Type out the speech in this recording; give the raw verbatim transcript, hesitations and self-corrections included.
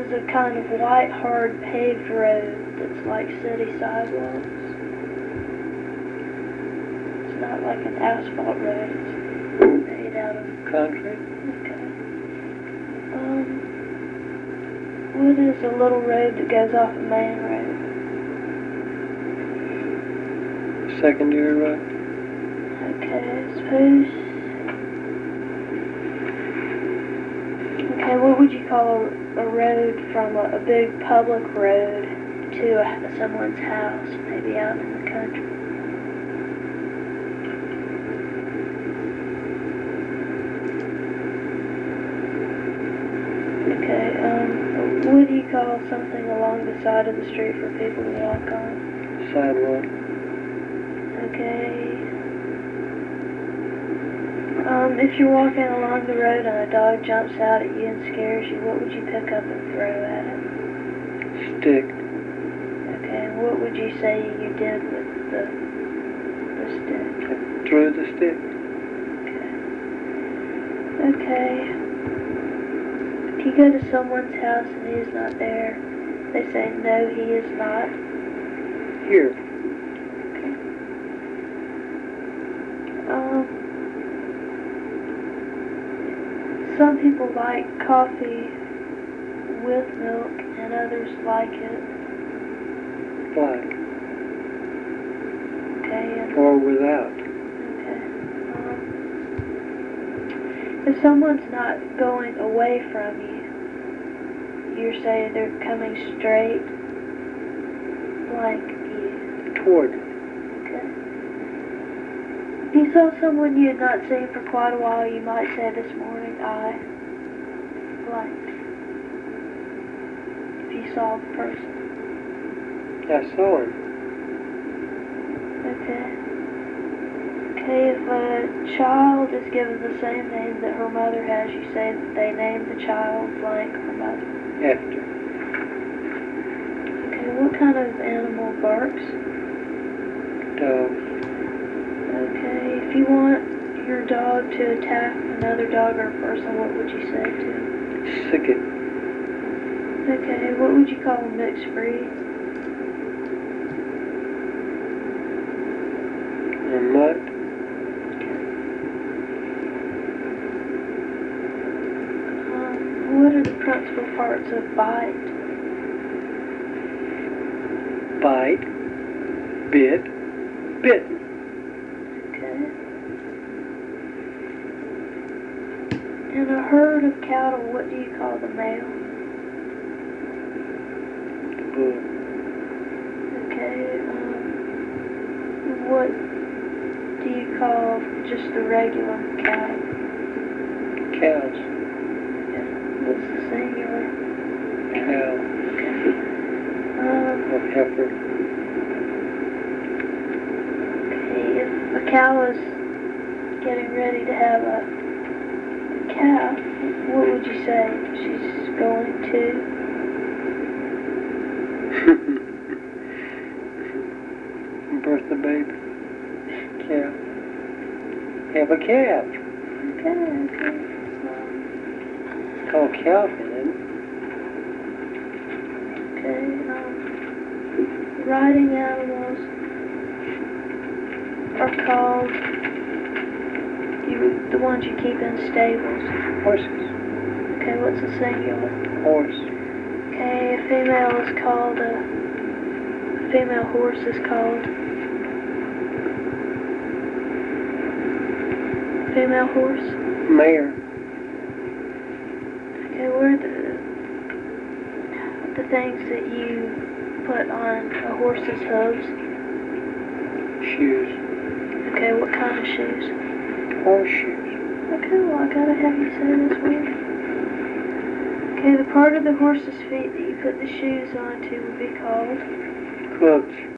is a kind of white, hard, paved road that's like city sidewalks. It's not like an asphalt road. It's made out of concrete. Okay. Um, what is a little road that goes off a main road? Secondary road. Okay, I suppose. Okay, what would you call a, a road from a, a big public road to a, someone's house, maybe out in the country? Okay, um, what do you call something along the side of the street for people to walk on? Sidewalk. Okay. Um, if you're walking along the road and a dog jumps out at you and scares you, what would you pick up and throw at it? Stick. Okay, and what would you say you did with the, the stick? Threw the stick. Okay. Okay. If you go to someone's house and he is not there, they say, no, he is not. Here. Okay. Um, some people like coffee with milk and others like it. Black. Okay. And, or without. okay. Um, if someone's not going away from you, you're saying they're coming straight like you. Toward. Okay. If you saw someone you had not seen for quite a while, you might say this morning, I blank. If you saw the person. I saw him. Okay. Okay, if a child is given the same name that her mother has, you say that they named the child blank her mother. After. Okay, what kind of animal barks? Dog. Okay, if you want your dog to attack another dog or person, what would you say to him? Sick it. Okay, what would you call a mixed breed? A mutt. Um, what are the principal parts of bite? Bite. Bit. Bitten. Okay. In a herd of cattle, what do you call the male? The bull. Okay, um, what do you call just the regular cattle? Cows. Okay. What's the singular? Cow. Okay. Um, Or heifer. okay, if a cow is getting ready to have a, a calf, what would you say? She's going to? Birth the baby. Calf. Have a calf. Okay, okay. Um, It's called calving, isn't it? okay, um, riding animals are called you, the ones you keep in stables. Horses. Okay, what's the singular? Horse. Okay, a female is called a, a female horse is called female horse. Mare. Okay, what are the the things that you put on a horse's hooves? Shoes. Okay, what kind of shoes? Horseshoes. Okay, well I gotta have you say this word. Okay, the part of the horse's feet that you put the shoes onto would be called Hooves.